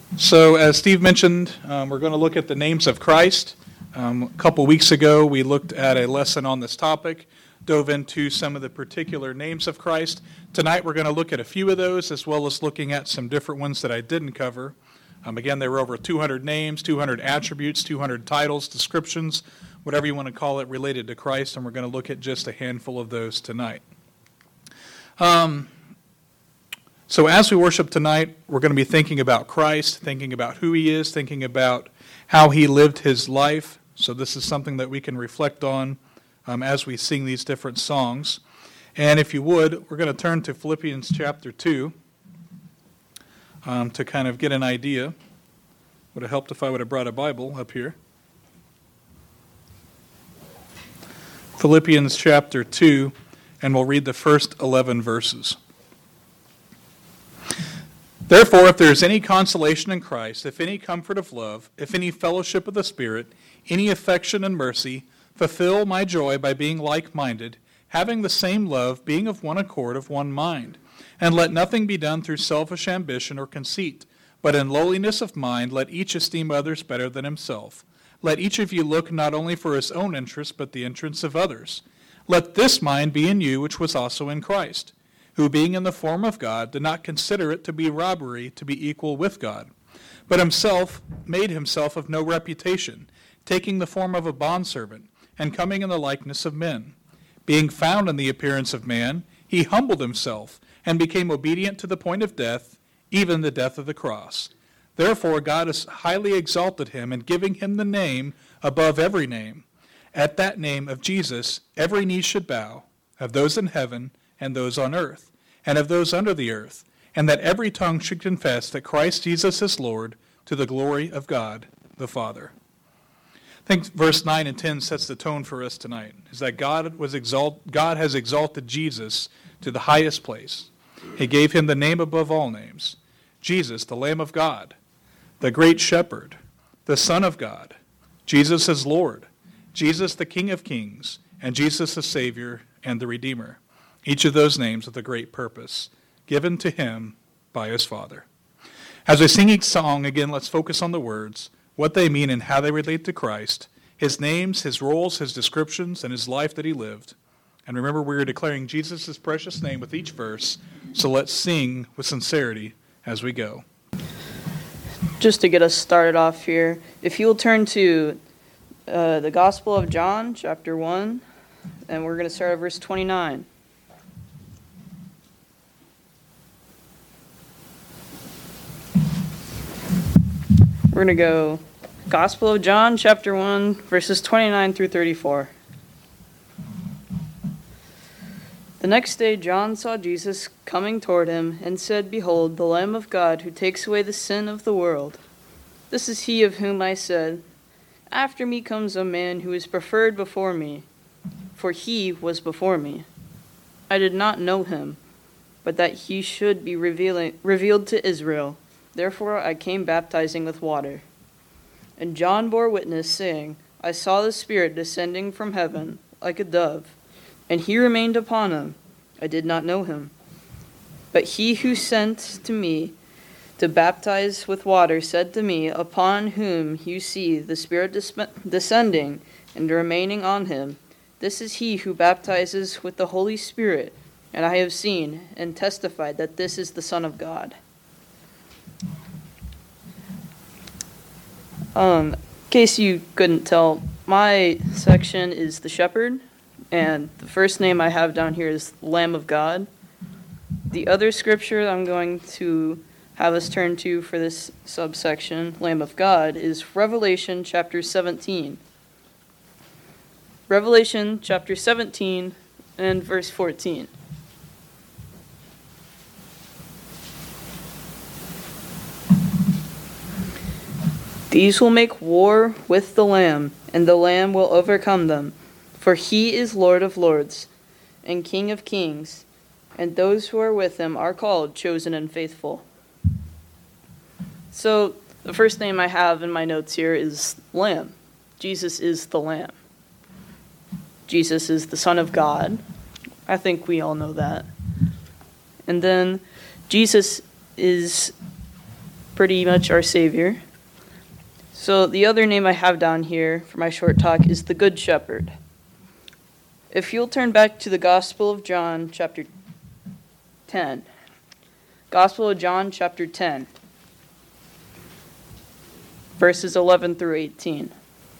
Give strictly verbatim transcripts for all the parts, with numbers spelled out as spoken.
So as Steve mentioned, um, we're going to look at the names of Christ. Um, a couple weeks ago, we looked at a lesson on this topic, dove into some of the particular names of Christ. Tonight, we're going to look at a few of those, as well as looking at some different ones that I didn't cover. Um, again, there were over two hundred names, two hundred attributes, two hundred titles, descriptions, whatever you want to call it, related to Christ, and we're going to look at just a handful of those tonight. Um, so as we worship tonight, we're going to be thinking about Christ, thinking about who he is, thinking about how he lived his life. So this is something that we can reflect on um, as we sing these different songs. And if you would, we're going to turn to Philippians chapter two um, to kind of get an idea. Would have helped if I would have brought a Bible up here. Philippians chapter two, and we'll read the first eleven verses. Therefore, if there is any consolation in Christ, if any comfort of love, if any fellowship of the Spirit, any affection and mercy, fulfill my joy by being like-minded, having the same love, being of one accord, of one mind. And let nothing be done through selfish ambition or conceit, but in lowliness of mind let each esteem others better than himself. Let each of you look not only for his own interest, but the interests of others. Let this mind be in you, which was also in Christ, who being in the form of God did not consider it to be robbery to be equal with God, but himself made himself of no reputation, taking the form of a bondservant, and coming in the likeness of men. Being found in the appearance of man, he humbled himself, and became obedient to the point of death, even the death of the cross. Therefore God has highly exalted him, and giving him the name above every name. At that name of Jesus every knee should bow, of those in heaven and those on earth, and of those under the earth, and that every tongue should confess that Christ Jesus is Lord, to the glory of God the Father. I think verse nine and ten sets the tone for us tonight, is that God was exalt, God has exalted Jesus to the highest place. He gave him the name above all names. Jesus, the Lamb of God, the great shepherd, the Son of God. Jesus is Lord. Jesus, the King of kings, and Jesus, the Savior and the Redeemer. Each of those names with a great purpose, given to him by his Father. As we sing each song, again, let's focus on the words, what they mean and how they relate to Christ, his names, his roles, his descriptions, and his life that he lived. And remember, we are declaring Jesus' precious name with each verse, so let's sing with sincerity as we go. Just to get us started off here, if you'll turn to uh, the Gospel of John, chapter one, and we're going to start at verse twenty-nine. We're going to go Gospel of John, chapter one, verses twenty-nine through thirty-four. The next day John saw Jesus coming toward him, and said, Behold, the Lamb of God, who takes away the sin of the world. This is he of whom I said, After me comes a man who is preferred before me, for he was before me. I did not know him, but that he should be revealing, revealed to Israel. Therefore I came baptizing with water. And John bore witness, saying, I saw the Spirit descending from heaven like a dove, and he remained upon him. I did not know him. But he who sent to me to baptize with water said to me, Upon whom you see the Spirit dis- descending and remaining on him, this is he who baptizes with the Holy Spirit. And I have seen and testified that this is the Son of God. Um, in case you couldn't tell, my section is the shepherd, and the first name I have down here is Lamb of God. The other scripture I'm going to have us turn to for this subsection, Lamb of God, is Revelation chapter seventeen. Revelation chapter seventeen and verse fourteen. These will make war with the Lamb, and the Lamb will overcome them. For he is Lord of lords, and King of kings, and those who are with him are called, chosen, and faithful. So, the first name I have in my notes here is Lamb. Jesus is the Lamb. Jesus is the Son of God. I think we all know that. And then, Jesus is pretty much our Savior. So the other name I have down here for my short talk is the Good Shepherd. If you'll turn back to the Gospel of John, chapter ten. Gospel of John, chapter ten, verses eleven through eighteen.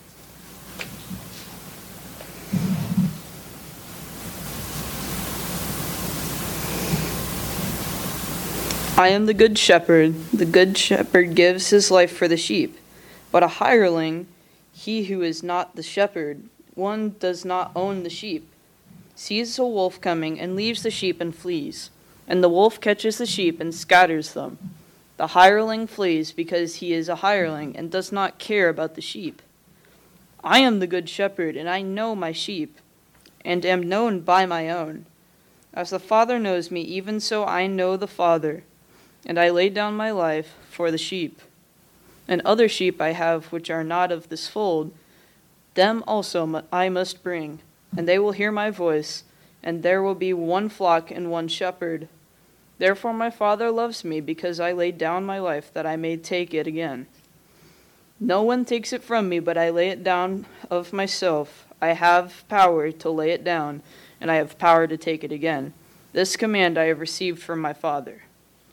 I am the good shepherd. The good shepherd gives his life for the sheep. But a hireling, he who is not the shepherd, one does not own the sheep, sees a wolf coming and leaves the sheep and flees. And the wolf catches the sheep and scatters them. The hireling flees because he is a hireling and does not care about the sheep. I am the good shepherd, and I know my sheep, and am known by my own. As the Father knows me, even so I know the Father, and I lay down my life for the sheep. And other sheep I have which are not of this fold, them also I must bring, and they will hear my voice, and there will be one flock and one shepherd. Therefore my Father loves me, because I laid down my life, that I may take it again. No one takes it from me, but I lay it down of myself. I have power to lay it down, and I have power to take it again. This command I have received from my Father.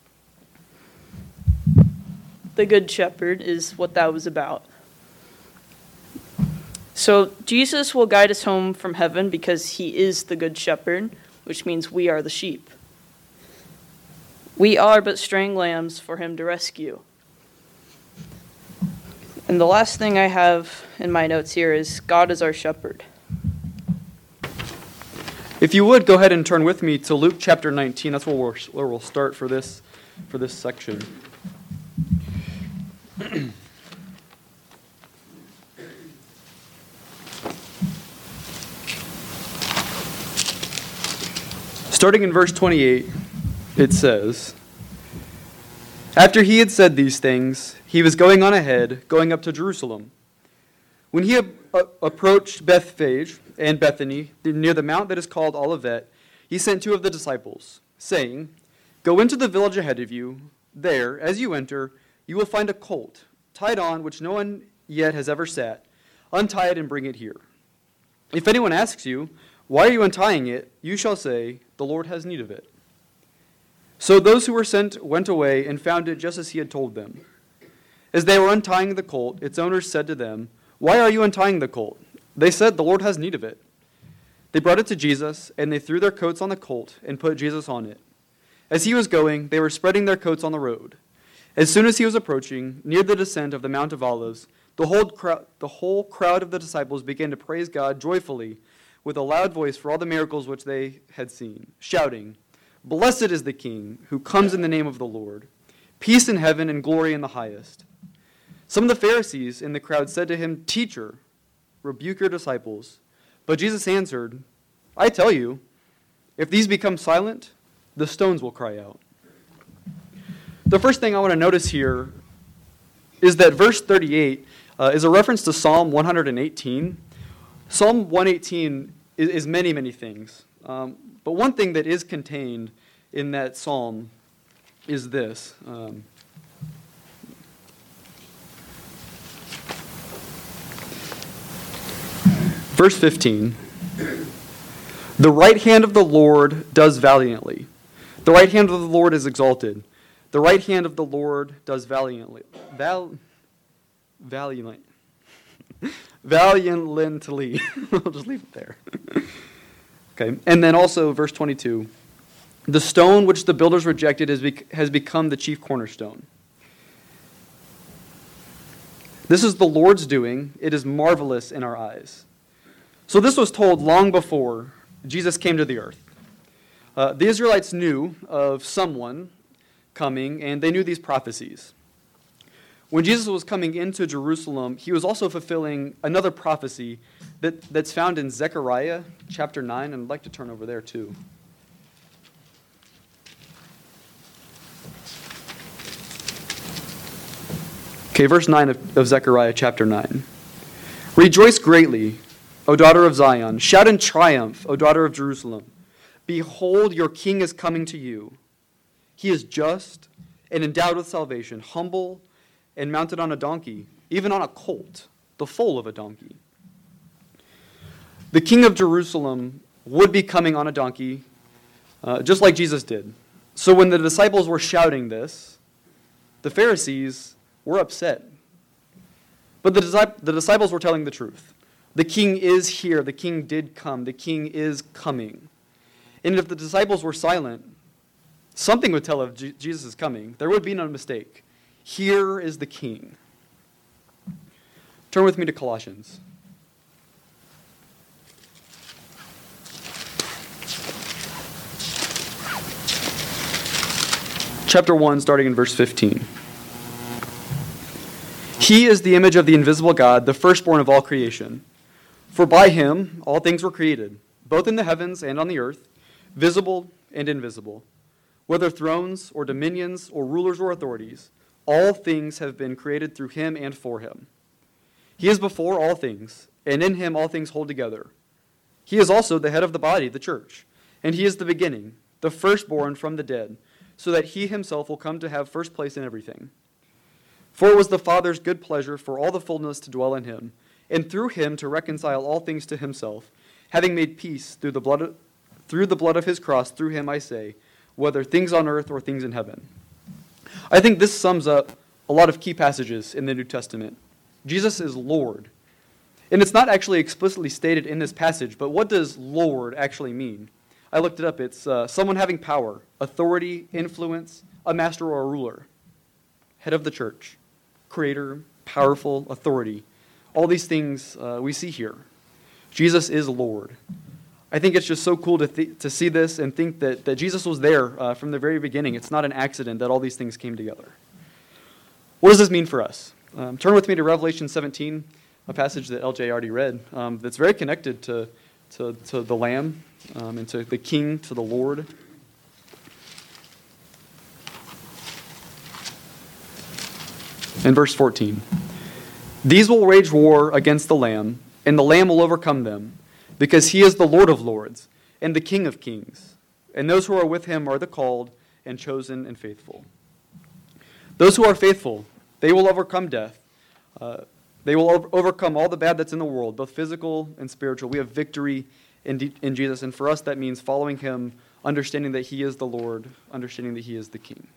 The Good Shepherd is what that was about. So Jesus will guide us home from heaven because he is the Good Shepherd, which means we are the sheep. We are but straying lambs for him to rescue. And the last thing I have in my notes here is God is our shepherd. If you would, go ahead and turn with me to Luke chapter nineteen. That's where we'll, where we'll start for this, for this section. Starting in verse twenty-eight, it says, After he had said these things, he was going on ahead, going up to Jerusalem. When he ab- uh, approached Bethphage and Bethany, near the mount that is called Olivet, he sent two of the disciples, saying, Go into the village ahead of you. There, as you enter, you will find a colt, tied on, which no one yet has ever sat. Untie it and bring it here. If anyone asks you, Why are you untying it? You shall say, The Lord has need of it. So those who were sent went away and found it just as he had told them. As they were untying the colt, its owners said to them, Why are you untying the colt? They said, The Lord has need of it. They brought it to Jesus, and they threw their coats on the colt and put Jesus on it. As he was going, they were spreading their coats on the road. As soon as he was approaching, near the descent of the Mount of Olives, the whole, crowd, the whole crowd of the disciples began to praise God joyfully with a loud voice for all the miracles which they had seen, shouting, Blessed is the King who comes in the name of the Lord. Peace in heaven and glory in the highest. Some of the Pharisees in the crowd said to him, Teacher, rebuke your disciples. But Jesus answered, I tell you, if these become silent, the stones will cry out. The first thing I want to notice here is that verse thirty-eight uh, is a reference to Psalm one eighteen. Psalm one eighteen is, is many, many things. Um, but one thing that is contained in that psalm is this. Um, verse fifteen. The right hand of the Lord does valiantly. The right hand of the Lord is exalted. The right hand of the Lord does valiantly. Val, valiantly. Valiantly. I'll just leave it there. Okay. And then also verse twenty-two. The stone which the builders rejected has, bec- has become the chief cornerstone. This is the Lord's doing. It is marvelous in our eyes. So this was told long before Jesus came to the earth. Uh, the Israelites knew of someone coming, and they knew these prophecies. When Jesus was coming into Jerusalem, he was also fulfilling another prophecy that, that's found in Zechariah chapter nine, and I'd like to turn over there too. Okay, verse nine of, of Zechariah chapter nine. Rejoice greatly, O daughter of Zion. Shout in triumph, O daughter of Jerusalem. Behold, your king is coming to you. He is just and endowed with salvation, humble and mounted on a donkey, even on a colt, the foal of a donkey. The king of Jerusalem would be coming on a donkey, uh, just like Jesus did. So when the disciples were shouting this, the Pharisees were upset. But the, the disciples were telling the truth. The king is here. The king did come. The king is coming. And if the disciples were silent, something would tell if G- Jesus is coming. There would be no mistake. Here is the king. Turn with me to Colossians. Chapter one, starting in verse fifteen. He is the image of the invisible God, the firstborn of all creation. For by him all things were created, both in the heavens and on the earth, visible and invisible. Whether thrones or dominions or rulers or authorities, all things have been created through him and for him. He is before all things, and in him all things hold together. He is also the head of the body, the church, and he is the beginning, the firstborn from the dead, so that he himself will come to have first place in everything. For it was the Father's good pleasure for all the fullness to dwell in him, and through him to reconcile all things to himself, having made peace through the blood of, through the blood of his cross, through him I say, whether things on earth or things in heaven. I think this sums up a lot of key passages in the New Testament. Jesus is Lord. And it's not actually explicitly stated in this passage, but what does Lord actually mean? I looked it up. It's uh, someone having power, authority, influence, a master or a ruler, head of the church, creator, powerful, authority. All these things uh, we see here. Jesus is Lord. I think it's just so cool to th- to see this and think that, that Jesus was there uh, from the very beginning. It's not an accident that all these things came together. What does this mean for us? Um, turn with me to Revelation seventeen, a passage that L J already read, um, that's very connected to, to, to the Lamb um, and to the King, to the Lord. In verse fourteen, these will wage war against the Lamb, and the Lamb will overcome them, because he is the Lord of lords and the King of kings, and those who are with him are the called and chosen and faithful. Those who are faithful, they will overcome death. Uh, they will over- overcome all the bad that's in the world, both physical and spiritual. We have victory in, D- in Jesus, and for us that means following him, understanding that he is the Lord, understanding that he is the King.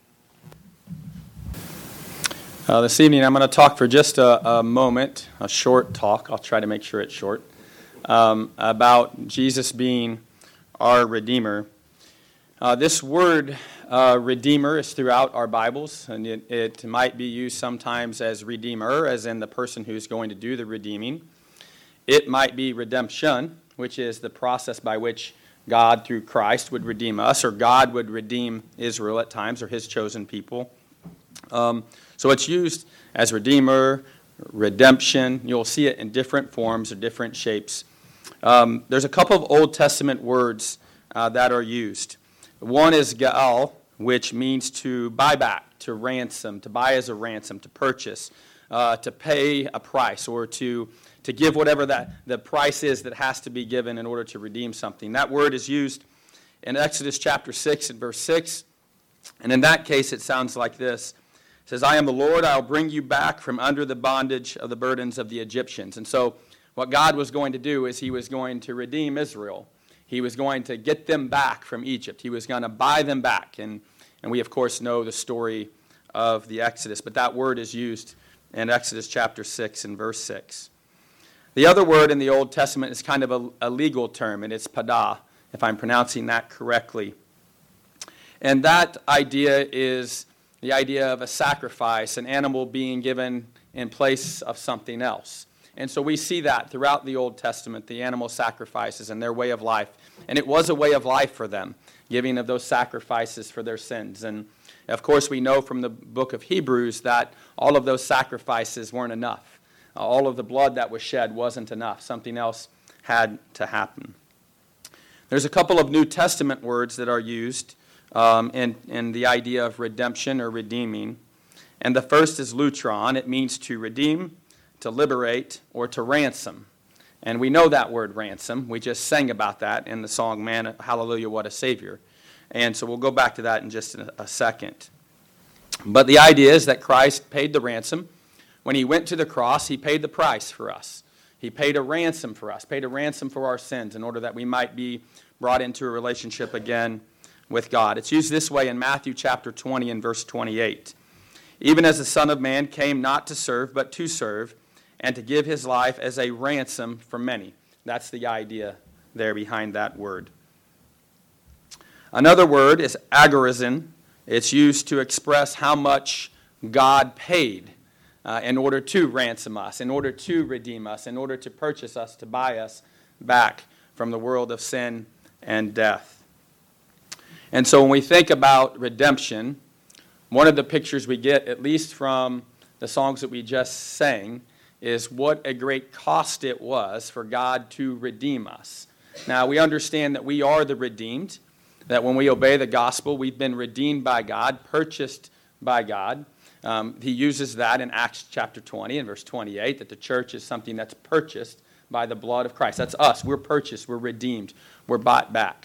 Uh, this evening I'm going to talk for just a, a moment, a short talk. I'll try to make sure it's short. Um, about Jesus being our Redeemer. Uh, this word, uh, Redeemer, is throughout our Bibles, and it, it might be used sometimes as Redeemer, as in the person who's going to do the redeeming. It might be redemption, which is the process by which God, through Christ, would redeem us, or God would redeem Israel at times, or his chosen people. Um, so it's used as Redeemer, redemption. You'll see it in different forms or different shapes. Um, there's a couple of Old Testament words uh, that are used. One is Gaal, which means to buy back, to ransom, to buy as a ransom, to purchase, uh, to pay a price, or to, to give whatever that the price is that has to be given in order to redeem something. That word is used in Exodus chapter six and verse six, and in that case it sounds like this. It says, I am the Lord, I'll bring you back from under the bondage of the burdens of the Egyptians. And so what God was going to do is he was going to redeem Israel. He was going to get them back from Egypt. He was going to buy them back. And, and we, of course, know the story of the Exodus. But that word is used in Exodus chapter six and verse six. The other word in the Old Testament is kind of a, a legal term, and it's padah, if I'm pronouncing that correctly. And that idea is the idea of a sacrifice, an animal being given in place of something else. And so we see that throughout the Old Testament, the animal sacrifices and their way of life. And it was a way of life for them, giving of those sacrifices for their sins. And of course, we know from the book of Hebrews that all of those sacrifices weren't enough. All of the blood that was shed wasn't enough. Something else had to happen. There's a couple of New Testament words that are used um, in, in the idea of redemption or redeeming. And the first is lutron. It means to redeem, to liberate, or to ransom. And we know that word ransom. We just sang about that in the song, Man, Hallelujah, What a Savior. And so we'll go back to that in just a, a second. But the idea is that Christ paid the ransom. When he went to the cross, he paid the price for us. He paid a ransom for us, paid a ransom for our sins in order that we might be brought into a relationship again with God. It's used this way in Matthew chapter twenty and verse twenty-eight. Even as the Son of Man came not to serve, but to serve, and to give his life as a ransom for many. That's the idea there behind that word. Another word is agorizon. It's used to express how much God paid uh, in order to ransom us, in order to redeem us, in order to purchase us, to buy us back from the world of sin and death. And so when we think about redemption, one of the pictures we get, at least from the songs that we just sang, is what a great cost it was for God to redeem us. Now, we understand that we are the redeemed, that when we obey the gospel, we've been redeemed by God, purchased by God. Um, he uses that in Acts chapter twenty and verse twenty-eight, that the church is something that's purchased by the blood of Christ. That's us. We're purchased. We're redeemed. We're bought back.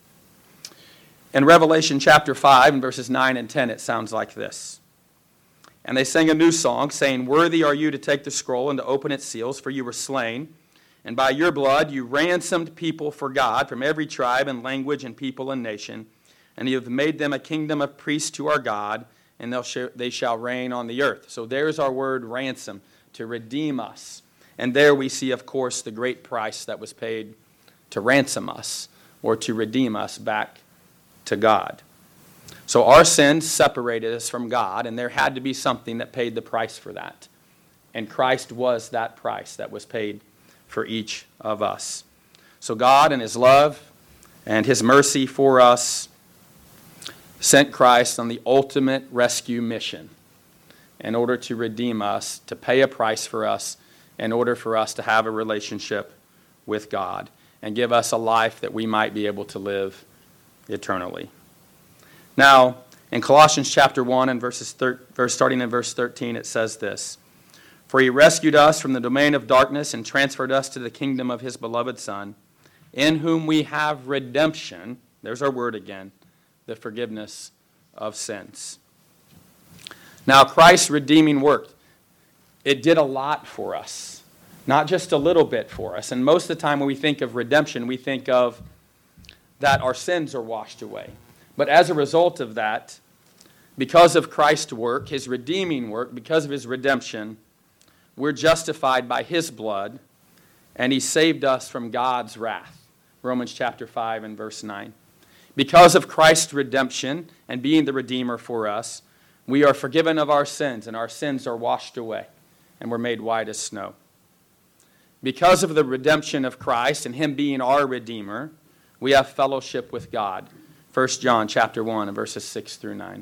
In Revelation chapter five and verses nine and ten, it sounds like this. And they sang a new song, saying, "Worthy are you to take the scroll and to open its seals, for you were slain. And by your blood you ransomed people for God from every tribe and language and people and nation. And you have made them a kingdom of priests to our God, and they'll sh- they shall reign on the earth." So there's our word ransom, to redeem us. And there we see, of course, the great price that was paid to ransom us or to redeem us back to God. So our sins separated us from God, and there had to be something that paid the price for that. And Christ was that price that was paid for each of us. So God, in his love and his mercy for us, sent Christ on the ultimate rescue mission in order to redeem us, to pay a price for us, in order for us to have a relationship with God and give us a life that we might be able to live eternally. Now, in Colossians chapter one and verses thir- verse starting in verse thirteen, it says this: "For he rescued us from the domain of darkness and transferred us to the kingdom of his beloved Son, in whom we have redemption," there's our word again, "the forgiveness of sins." Now, Christ's redeeming work, it did a lot for us, not just a little bit for us. And most of the time when we think of redemption, we think of that our sins are washed away. But as a result of that, because of Christ's work, his redeeming work, because of his redemption, we're justified by his blood, and he saved us from God's wrath. Romans chapter five and verse nine. Because of Christ's redemption and being the Redeemer for us, we are forgiven of our sins, and our sins are washed away, and we're made white as snow. Because of the redemption of Christ and him being our Redeemer, we have fellowship with God. First John chapter one and verses six through nine.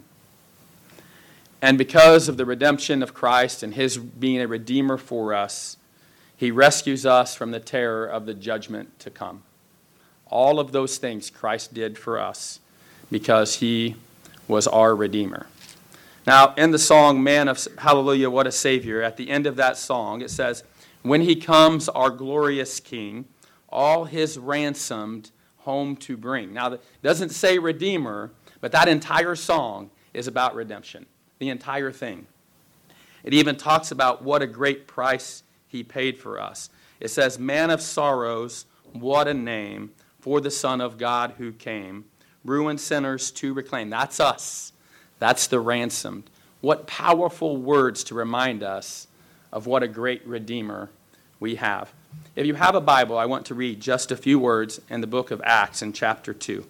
And because of the redemption of Christ and his being a Redeemer for us, he rescues us from the terror of the judgment to come. All of those things Christ did for us because he was our Redeemer. Now, in the song, "Man of Hallelujah, What a Savior," at the end of that song, it says, "When he comes, our glorious King, all his ransomed home to bring." Now, it doesn't say Redeemer, but that entire song is about redemption, the entire thing. It even talks about what a great price he paid for us. It says, "Man of sorrows, what a name for the Son of God who came, ruined sinners to reclaim." That's us. That's the ransomed. What powerful words to remind us of what a great Redeemer we have. If you have a Bible, I want to read just a few words in the book of Acts in chapter two.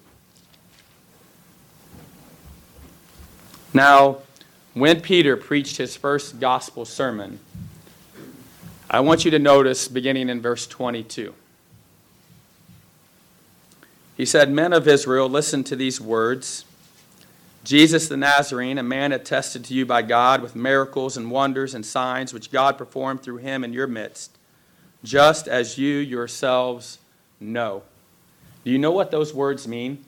Now, when Peter preached his first gospel sermon, I want you to notice beginning in verse twenty-two. He said, "Men of Israel, listen to these words. Jesus the Nazarene, a man attested to you by God with miracles and wonders and signs which God performed through him in your midst, just as you yourselves know." Do you know what those words mean?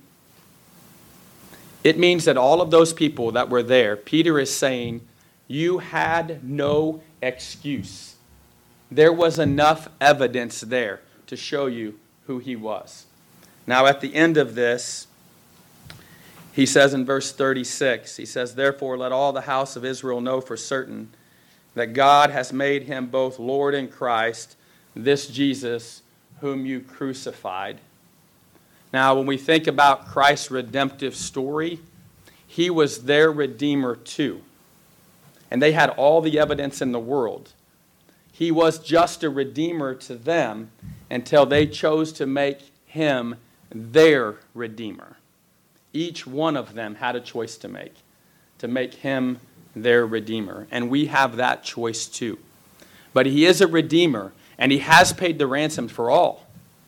It means that all of those people that were there, Peter is saying, you had no excuse. There was enough evidence there to show you who he was. Now, at the end of this, He says in verse thirty-six, he says, "Therefore let all the house of Israel know for certain that God has made him both Lord and Christ, this Jesus whom you crucified." Now, when we think about Christ's redemptive story, he was their Redeemer too. And they had all the evidence in the world. He was just a Redeemer to them until they chose to make him their Redeemer. Each one of them had a choice to make, to make him their Redeemer. And we have that choice too. But he is a Redeemer, and he has paid the ransom for all.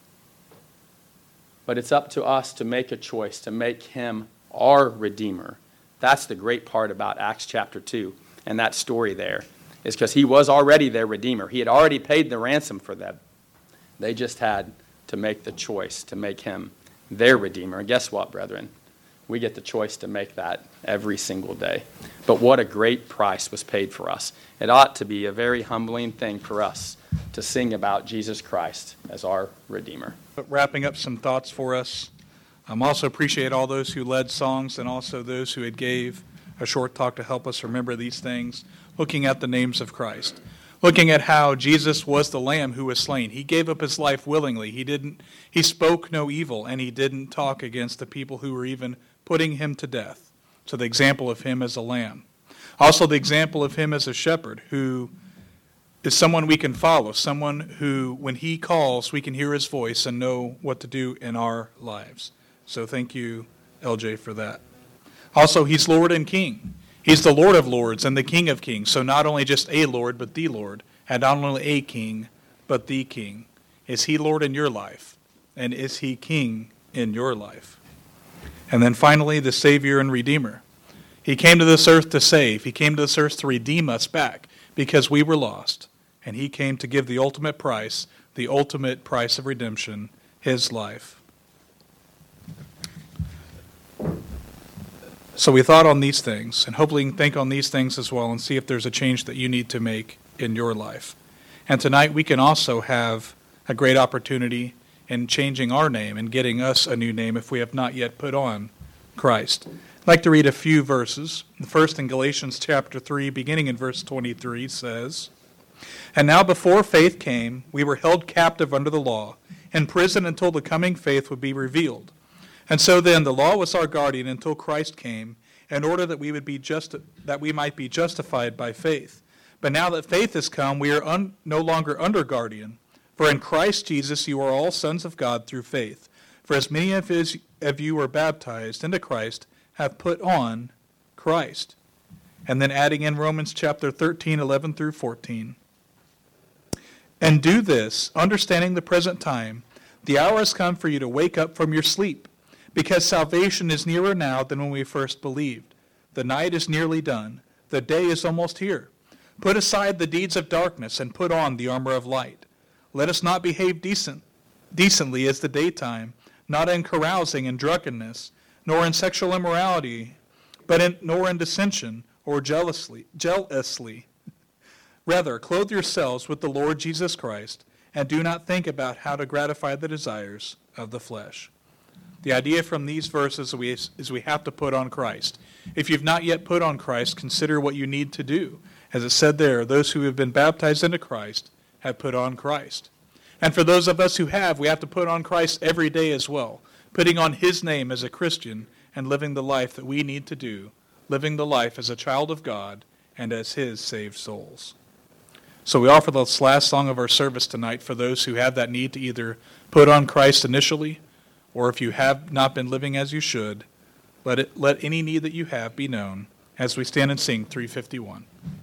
But it's up to us to make a choice, to make him our Redeemer. That's the great part about Acts chapter two and that story there, is because he was already their Redeemer. He had already paid the ransom for them. They just had to make the choice to make him their Redeemer. And guess what, brethren? We get the choice to make that every single day. But what a great price was paid for us. It ought to be a very humbling thing for us to sing about Jesus Christ as our Redeemer. But wrapping up some thoughts for us, I um, also appreciate all those who led songs and also those who had gave a short talk to help us remember these things, looking at the names of Christ, looking at how Jesus was the Lamb who was slain. He gave up his life willingly. He didn't. He spoke no evil, and he didn't talk against the people who were even putting him to death. So the example of him as a lamb. Also the example of him as a shepherd, who is someone we can follow, someone who, when he calls, we can hear his voice and know what to do in our lives. So thank you, L J, for that. Also, he's Lord and King. He's the Lord of lords and the King of kings. So not only just a Lord, but the Lord. And not only a king, but the King. Is he Lord in your life? And is he King in your life? And then finally, the Savior and Redeemer. He came to this earth to save. He came to this earth to redeem us back because we were lost. And he came to give the ultimate price, the ultimate price of redemption, his life. So we thought on these things, and hopefully you can think on these things as well and see if there's a change that you need to make in your life. And tonight we can also have a great opportunity in changing our name and getting us a new name if we have not yet put on Christ. I'd like to read a few verses. The first in Galatians chapter three, beginning in verse twenty-three, says, "And now before faith came, we were held captive under the law, in prison until the coming faith would be revealed. And so then the law was our guardian until Christ came, in order that we would be just that we might be justified by faith. But now that faith has come, we are un, no longer under guardian. For in Christ Jesus you are all sons of God through faith. For as many of, his, of you were baptized into Christ have put on Christ." And then adding in Romans chapter thirteen, eleven through fourteen. "And do this, understanding the present time, the hour has come for you to wake up from your sleep, because salvation is nearer now than when we first believed. The night is nearly done. The day is almost here. Put aside the deeds of darkness and put on the armor of light. Let us not behave decent, decently as the daytime, not in carousing and drunkenness, nor in sexual immorality, but in, nor in dissension or jealously, jealously. Rather, clothe yourselves with the Lord Jesus Christ, and do not think about how to gratify the desires of the flesh." The idea from these verses is we have to put on Christ. If you've not yet put on Christ, consider what you need to do. As it said there, those who have been baptized into Christ have put on Christ. And for those of us who have, we have to put on Christ every day as well, putting on his name as a Christian and living the life that we need to do, living the life as a child of God and as his saved souls. So we offer this last song of our service tonight for those who have that need to either put on Christ initially, or if you have not been living as you should, let it let any need that you have be known as we stand and sing three fifty-one.